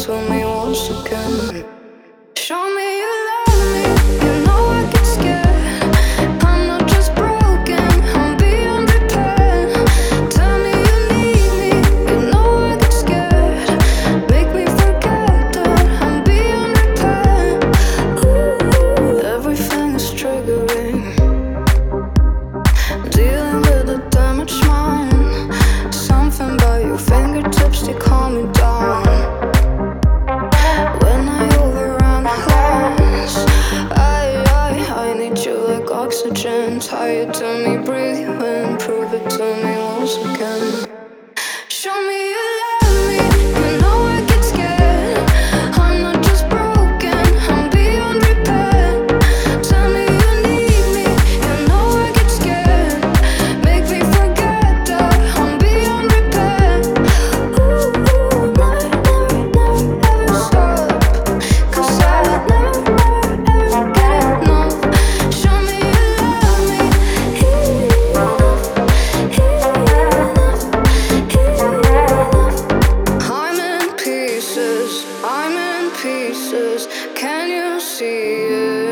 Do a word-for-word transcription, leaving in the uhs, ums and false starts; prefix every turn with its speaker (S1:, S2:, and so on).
S1: to me once again. Show me you love me, you know I get scared. I'm not just broken, I'm beyond repair. Tell me you need me, you know I get scared. Make me forget that I'm beyond repair. Ooh, everything is triggering. Dealing with the damaged mind. Something about your fingertips, they calm me down. When I overrun lines, I, I, I need you like oxygen. Tie you to me, breathe you in, prove it to me once again. Show me you love me, you know I get scared. I'm not just broken, I'm beyond repair. Tell me you need me, you know I get scared. Make me forget that I'm beyond repair. Ooh, never, never, never ever stop. 'Cause I would never, never ever get enough. Show me you love me, enough, enough, enough. I'm in pieces, I'm in pieces. Can you see it?